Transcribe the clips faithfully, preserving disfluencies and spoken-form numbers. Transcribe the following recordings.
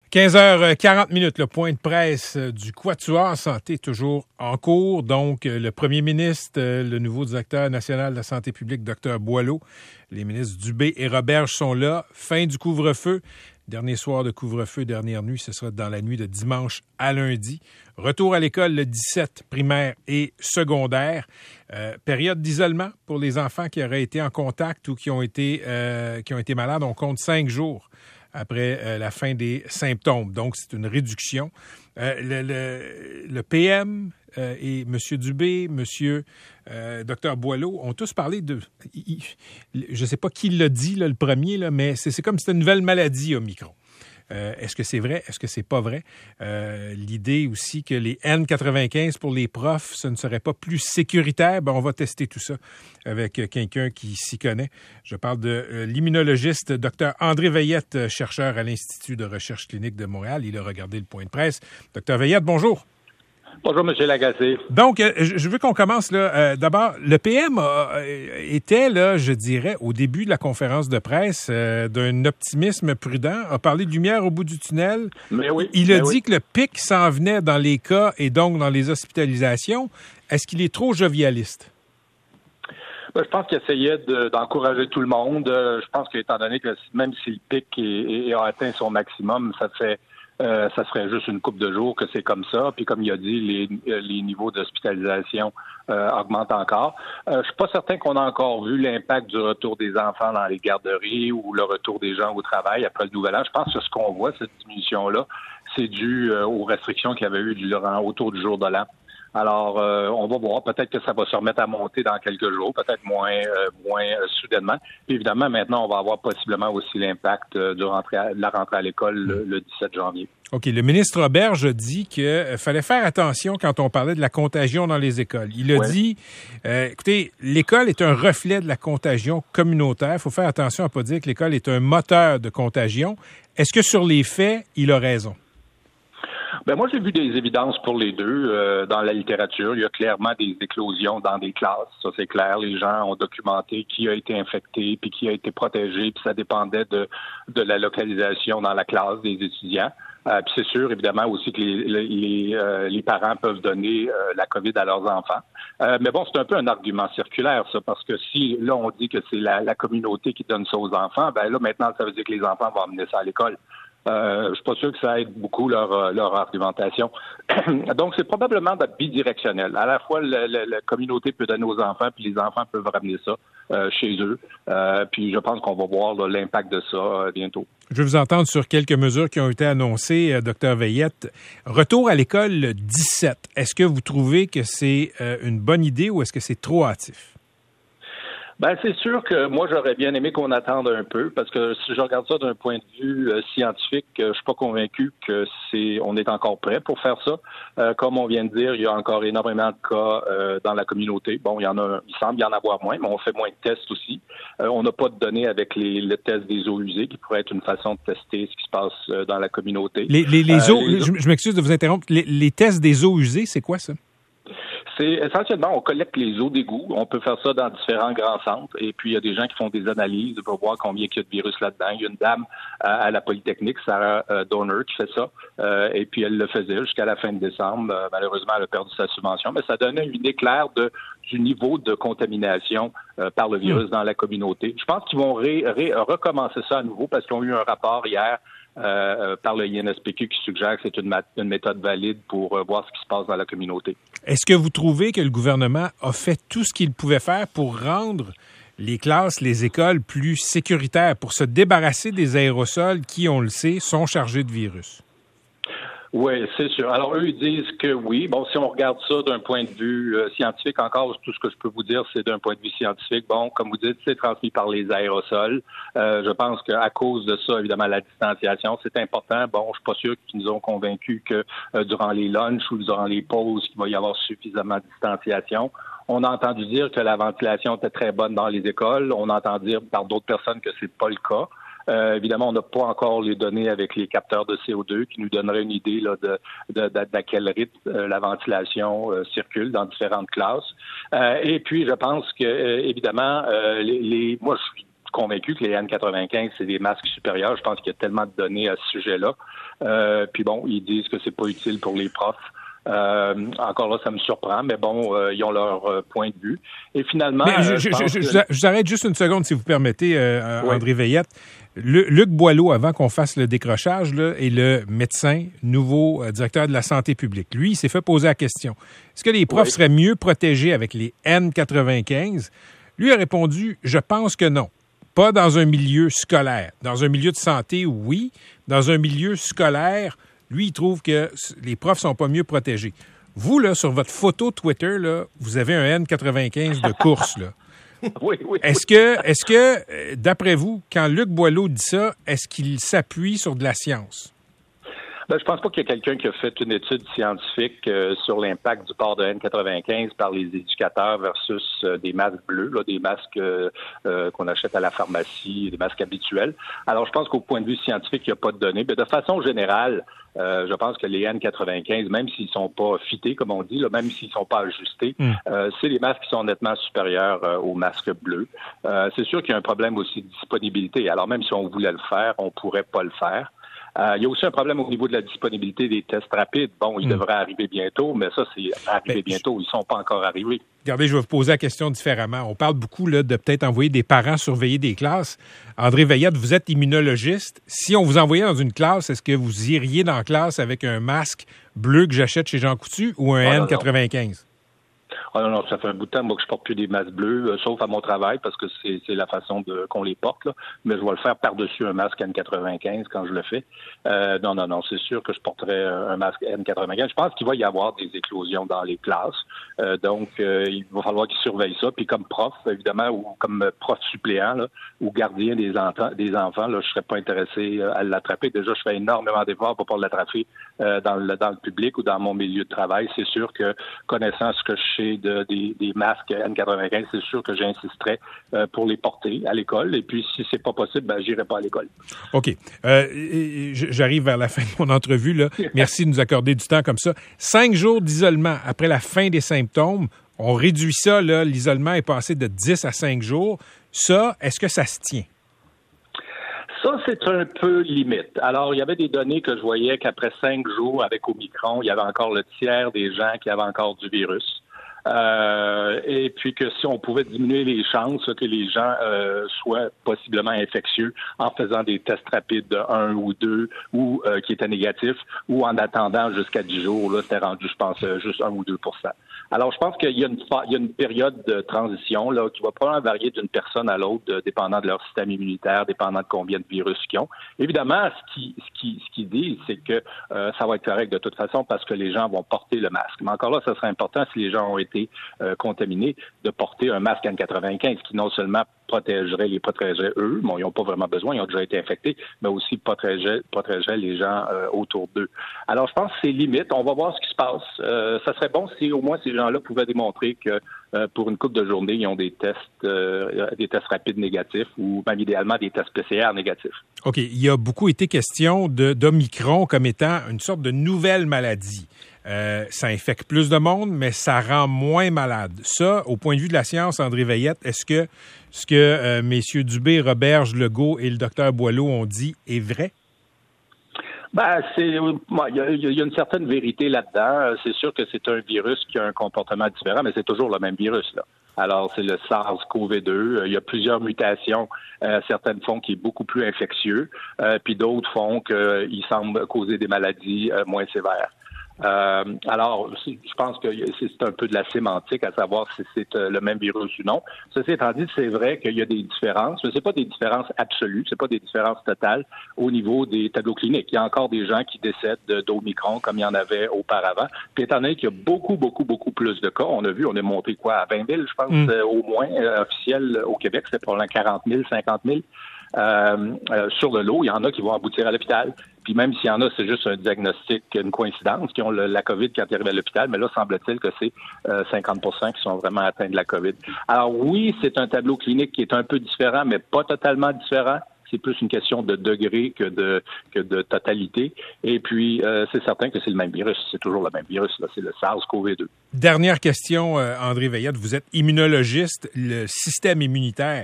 quinze heures quarante minutes, le point de presse du Quatuor Santé toujours en cours. Donc, le premier ministre, le nouveau directeur national de la santé publique, docteur Boileau, les ministres Dubé et Roberge sont là. Fin du couvre-feu. Dernier soir de couvre-feu, dernière nuit, ce sera dans la nuit de dimanche à lundi. Retour à l'école le dix-sept, primaire et secondaire. Euh, période d'isolement pour les enfants qui auraient été en contact ou qui ont été, euh, qui ont été malades. On compte cinq jours après euh, la fin des symptômes. Donc, c'est une réduction. Euh, le, le, le P M euh, et M. Dubé, M. Euh, docteur Boileau ont tous parlé de... Il, je ne sais pas qui l'a dit, là, le premier, là, mais c'est, c'est comme si c'était une nouvelle maladie, Omicron. Euh, est-ce que c'est vrai? Est-ce que c'est pas vrai? Euh, l'idée aussi que les N quatre-vingt-quinze pour les profs, ce ne serait pas plus sécuritaire, ben on va tester tout ça avec quelqu'un qui s'y connaît. Je parle de euh, l'immunologiste docteur André Veillette, chercheur à l'Institut de recherche clinique de Montréal. Il a regardé le point de presse. docteur Veillette, bonjour. Bonjour, M. Lagacé. Donc, euh, je veux qu'on commence là. Euh, d'abord, le P M a, était, là, je dirais, au début de la conférence de presse, euh, d'un optimisme prudent, a parlé de lumière au bout du tunnel. Mais oui. Il a mais dit oui. que le pic s'en venait dans les cas et donc dans les hospitalisations. Est-ce qu'il est trop jovialiste? Ben, je pense qu'il essayait de, d'encourager tout le monde. Euh, je pense qu'étant donné que même si le pic est, est, a atteint son maximum, ça fait Euh, ça serait juste une couple de jours que c'est comme ça. Puis comme il a dit, les, les niveaux d'hospitalisation euh, augmentent encore. Euh, je suis pas certain qu'on a encore vu l'impact du retour des enfants dans les garderies ou le retour des gens au travail après le Nouvel An. Je pense que ce qu'on voit, cette diminution-là, c'est dû euh, aux restrictions qu'il y avait eu durant, autour du jour de l'an. Alors, euh, on va voir. Peut-être que ça va se remettre à monter dans quelques jours, peut-être moins euh, moins euh, soudainement. Puis évidemment, maintenant, on va avoir possiblement aussi l'impact euh, de, rentrée à, de la rentrée à l'école le, le dix-sept janvier. OK. Le ministre Roberge a dit qu'il euh, fallait faire attention quand on parlait de la contagion dans les écoles. Il a ouais. dit, euh, écoutez, l'école est un reflet de la contagion communautaire. Il faut faire attention à ne pas dire que l'école est un moteur de contagion. Est-ce que sur les faits, il a raison? Ben moi, j'ai vu des évidences pour les deux euh, dans la littérature. Il y a clairement des éclosions dans des classes. Ça, c'est clair. Les gens ont documenté qui a été infecté puis qui a été protégé. Puis ça dépendait de, de la localisation dans la classe des étudiants. Euh, puis c'est sûr, évidemment, aussi que les, les, les, euh, les parents peuvent donner euh, la COVID à leurs enfants. Euh, mais bon, c'est un peu un argument circulaire, ça, parce que si, là, on dit que c'est la, la communauté qui donne ça aux enfants, ben là, maintenant, ça veut dire que les enfants vont amener ça à l'école. Euh, je suis pas sûr que ça aide beaucoup leur, leur argumentation. Donc, c'est probablement bidirectionnel. À la fois, le, le, la communauté peut donner aux enfants, puis les enfants peuvent ramener ça euh, chez eux. Euh, puis je pense qu'on va voir là, l'impact de ça euh, bientôt. Je vais vous entendre sur quelques mesures qui ont été annoncées, euh, docteur Veillette. Retour à l'école le dix-sept. Est-ce que vous trouvez que c'est euh, une bonne idée ou est-ce que c'est trop hâtif? Ben c'est sûr que moi j'aurais bien aimé qu'on attende un peu parce que si je regarde ça d'un point de vue euh, scientifique, euh, je suis pas convaincu que c'est on est encore prêt pour faire ça. Euh, comme on vient de dire, il y a encore énormément de cas euh, dans la communauté. Bon, il y en a, il semble y en avoir moins, mais on fait moins de tests aussi. Euh, on n'a pas de données avec les le test des eaux usées qui pourrait être une façon de tester ce qui se passe euh, dans la communauté. Les les, les euh, eaux, les... Je, je m'excuse de vous interrompre. Les, les tests des eaux usées, c'est quoi ça? C'est essentiellement, on collecte les eaux d'égout. On peut faire ça dans différents grands centres. Et puis, il y a des gens qui font des analyses pour voir combien il y a de virus là-dedans. Il y a une dame à, à la Polytechnique, Sarah euh, Donner, qui fait ça. Euh, et puis, elle le faisait jusqu'à la fin de décembre. Euh, malheureusement, elle a perdu sa subvention. Mais ça donnait une idée claire de, du niveau de contamination euh, par le virus mmh. dans la communauté. Je pense qu'ils vont ré, ré, recommencer ça à nouveau parce qu'ils ont eu un rapport hier Euh, par le I N S P Q qui suggère que c'est une, mat- une méthode valide pour euh, voir ce qui se passe dans la communauté. Est-ce que vous trouvez que le gouvernement a fait tout ce qu'il pouvait faire pour rendre les classes, les écoles plus sécuritaires, pour se débarrasser des aérosols qui, on le sait, sont chargés de virus? Oui, c'est sûr. Alors, eux, ils disent que oui. Bon, si on regarde ça d'un point de vue euh, scientifique, encore, tout ce que je peux vous dire, c'est d'un point de vue scientifique. Bon, comme vous dites, c'est transmis par les aérosols. Euh, je pense qu'à cause de ça, évidemment, la distanciation, c'est important. Bon, je suis pas sûr qu'ils nous ont convaincus que euh, durant les lunchs ou durant les pauses, qu'il va y avoir suffisamment de distanciation. On a entendu dire que la ventilation était très bonne dans les écoles. On entend dire par d'autres personnes que c'est pas le cas. Euh, évidemment, on n'a pas encore les données avec les capteurs de C O deux qui nous donneraient une idée là, de, de, de, d'à quel rythme euh, la ventilation euh, circule dans différentes classes. Euh, et puis, je pense que, euh, évidemment, euh, les, les, moi, je suis convaincu que les N quatre-vingt-quinze, c'est des masques supérieurs. Je pense qu'il y a tellement de données à ce sujet-là. Euh, puis bon, ils disent que c'est pas utile pour les profs. Euh, encore là, ça me surprend, mais bon, euh, ils ont leur euh, point de vue. Et finalement... Mais je, euh, je, je, je, que... je, je vous arrête juste une seconde, si vous permettez, euh, oui. André Veillette. Le, Luc Boileau, avant qu'on fasse le décrochage, là, est le médecin, nouveau euh, directeur de la santé publique. Lui, il s'est fait poser la question. Est-ce que les profs oui. seraient mieux protégés avec les N quatre-vingt-quinze? Lui a répondu, je pense que non. Pas dans un milieu scolaire. Dans un milieu de santé, oui. Dans un milieu scolaire, lui, il trouve que les profs sont pas mieux protégés. Vous, là, sur votre photo Twitter, là, vous avez un N quatre-vingt-quinze de course, là. Oui, oui. Est-ce que, est-ce que, d'après vous, quand Luc Boileau dit ça, est-ce qu'il s'appuie sur de la science? Ben, je pense pas qu'il y a quelqu'un qui a fait une étude scientifique euh, sur l'impact du port de N quatre-vingt-quinze par les éducateurs versus euh, des masques bleus, là, des masques euh, euh, qu'on achète à la pharmacie, des masques habituels. Alors, je pense qu'au point de vue scientifique, il n'y a pas de données. Mais de façon générale, euh, je pense que les N quatre-vingt-quinze, même s'ils sont pas fités, comme on dit, là, même s'ils sont pas ajustés, mm. euh, c'est des masques qui sont nettement supérieurs euh, aux masques bleus. Euh, c'est sûr qu'il y a un problème aussi de disponibilité. Alors, même si on voulait le faire, on pourrait pas le faire. Euh, il y a aussi un problème au niveau de la disponibilité des tests rapides. Bon, ils mmh. devraient arriver bientôt, mais ça, c'est arriver ben, bientôt. Ils ne sont pas encore arrivés. Regardez, je vais vous poser la question différemment. On parle beaucoup là, de peut-être envoyer des parents surveiller des classes. André Veillette, vous êtes immunologiste. Si on vous envoyait dans une classe, est-ce que vous iriez dans la classe avec un masque bleu que j'achète chez Jean Coutu ou un oh, N quatre-vingt-quinze? Ah non, non, ça fait un bout de temps, moi, que je porte plus des masques bleus, euh, sauf à mon travail, parce que c'est, c'est la façon de, qu'on les porte, là. Mais je vais le faire par-dessus un masque N quatre-vingt-quinze quand je le fais. Euh, non, non, non, c'est sûr que je porterai un masque N quatre-vingt-quinze. Je pense qu'il va y avoir des éclosions dans les classes. Euh, donc, euh, il va falloir qu'ils surveillent ça. Puis comme prof, évidemment, ou comme prof suppléant, là, ou gardien des, enfants, des enfants, là, je serais pas intéressé à l'attraper. Déjà, je fais énormément d'efforts pour pas l'attraper euh, dans, le, dans le public ou dans mon milieu de travail. C'est sûr que, connaissant ce que je sais de, des, des masques N quatre-vingt-quinze, c'est sûr que j'insisterais euh, pour les porter à l'école. Et puis, si c'est pas possible, ben, j'irai pas à l'école. OK. Euh, j'arrive vers la fin de mon entrevue, là. Merci de nous accorder du temps comme ça. Cinq jours d'isolement après la fin des symptômes. On réduit ça, là. L'isolement est passé de dix à cinq jours. Ça, est-ce que ça se tient? Ça, c'est un peu limite. Alors, il y avait des données que je voyais qu'après cinq jours avec Omicron, il y avait encore le tiers des gens qui avaient encore du virus. Euh, et puis que si on pouvait diminuer les chances que les gens euh, soient possiblement infectieux en faisant des tests rapides de un ou deux ou euh, qui étaient négatifs ou en attendant jusqu'à dix jours, là, c'était rendu, je pense, juste un ou deux pour cent. Alors, je pense qu'il y a une, il y a une période de transition là qui va probablement varier d'une personne à l'autre, de, dépendant de leur système immunitaire, dépendant de combien de virus qu'ils ont. Évidemment, ce qui, ce qui, ce qu'ils disent, c'est que euh, ça va être correct de toute façon parce que les gens vont porter le masque. Mais encore là, ça serait important si les gens ont été euh, contaminés de porter un masque N quatre-vingt-quinze qui non seulement protégerait, les protégerait eux, bon, ils n'ont pas vraiment besoin, ils ont déjà été infectés, mais aussi protégerait, protégerait les gens euh, autour d'eux. Alors, je pense que c'est limite. On va voir ce qui se passe. Euh, ça serait bon si au moins ces gens-là pouvaient démontrer que euh, pour une couple de journées, ils ont des tests, euh, des tests rapides négatifs ou même idéalement des tests P C R négatifs. OK. Il y a beaucoup été question de, d'Omicron comme étant une sorte de nouvelle maladie. Euh, ça infecte plus de monde, mais ça rend moins malade. Ça, au point de vue de la science, André Veillette, est-ce que ce que euh, messieurs Dubé, Roberge, Legault et le docteur Boileau ont dit est vrai? Ben, c'est, il y a, il y a une certaine vérité là-dedans. C'est sûr que c'est un virus qui a un comportement différent, mais c'est toujours le même virus, là. Alors, c'est le SARS-C o V deux. Il y a plusieurs mutations. Euh, certaines font qu'il est beaucoup plus infectieux, euh, puis d'autres font qu'il semble causer des maladies euh, moins sévères. Euh, alors, je pense que c'est un peu de la sémantique à savoir si c'est le même virus ou non. Ceci étant dit, c'est vrai qu'il y a des différences, mais c'est pas des différences absolues, c'est pas des différences totales au niveau des tableaux cliniques. Il y a encore des gens qui décèdent d'Omicron comme il y en avait auparavant. Puis étant donné qu'il y a beaucoup, beaucoup, beaucoup plus de cas, on a vu, on est monté quoi à vingt mille, je pense, mm. euh, au moins euh, officiel au Québec, c'est probablement quarante mille, cinquante mille. Euh, euh, sur le lot, il y en a qui vont aboutir à l'hôpital. Puis même s'il y en a, c'est juste un diagnostic, une coïncidence, qui ont le, la COVID quand ils arrivent à l'hôpital. Mais là, semble-t-il que c'est euh, cinquante pour cent qui sont vraiment atteints de la COVID. Alors oui, c'est un tableau clinique qui est un peu différent, mais pas totalement différent. C'est plus une question de degré que de que de totalité. Et puis, euh, c'est certain que c'est le même virus. C'est toujours le même virus. Là. C'est le SARS-C o V deux. Dernière question, euh, André Veillette. Vous êtes immunologiste. Le système immunitaire,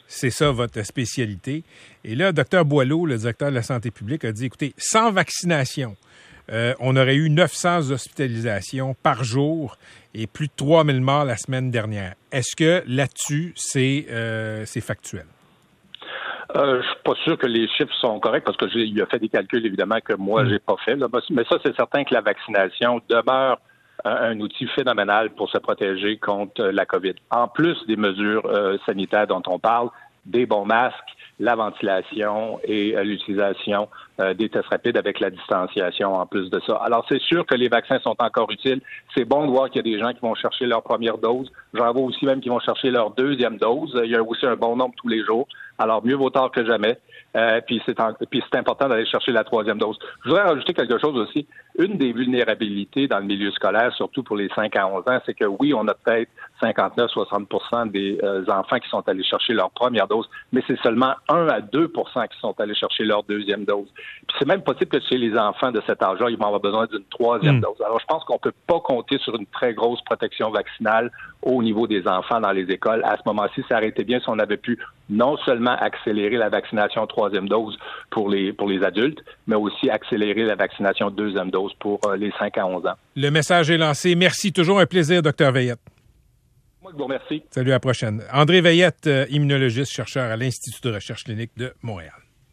C'est ça votre spécialité. Et là, docteur Boileau, le directeur de la santé publique, a dit, écoutez, sans vaccination, euh, on aurait eu neuf cents hospitalisations par jour et plus de trois mille morts la semaine dernière. Est-ce que là-dessus, c'est, euh, c'est factuel? Euh, je suis pas sûr que les chiffres sont corrects parce que j'ai, il a fait des calculs, évidemment, que moi, j'ai pas fait. Là. Mais ça, c'est certain que la vaccination demeure un, un outil phénoménal pour se protéger contre la COVID. En plus des mesures euh, sanitaires dont on parle, des bons masques, la ventilation et euh, l'utilisation euh, des tests rapides avec la distanciation en plus de ça. Alors, c'est sûr que les vaccins sont encore utiles. C'est bon de voir qu'il y a des gens qui vont chercher leur première dose. J'en vois aussi même qui vont chercher leur deuxième dose. Il y a aussi un bon nombre tous les jours. Alors, mieux vaut tard que jamais. Euh, puis, c'est en, puis c'est important d'aller chercher la troisième dose. Je voudrais rajouter quelque chose aussi. Une des vulnérabilités dans le milieu scolaire, surtout pour les cinq à onze ans, c'est que oui, on a peut-être cinquante-neuf à soixante pour cent des euh, enfants qui sont allés chercher leur première dose, mais c'est seulement un à deux pour cent qui sont allés chercher leur deuxième dose. Puis c'est même possible que chez les enfants de cet âge-là, ils vont avoir besoin d'une troisième mmh. dose. Alors, je pense qu'on peut pas compter sur une très grosse protection vaccinale au niveau des enfants dans les écoles. À ce moment-ci, ça aurait été bien si on avait pu non seulement accélérer la vaccination troisième dose pour les pour les adultes, mais aussi accélérer la vaccination deuxième dose pour euh, les cinq à onze ans. Le message est lancé. Merci. Toujours un plaisir, docteur Veillette. Moi, je vous remercie. Salut, à la prochaine. André Veillette, immunologiste, chercheur à l'Institut de recherche clinique de Montréal.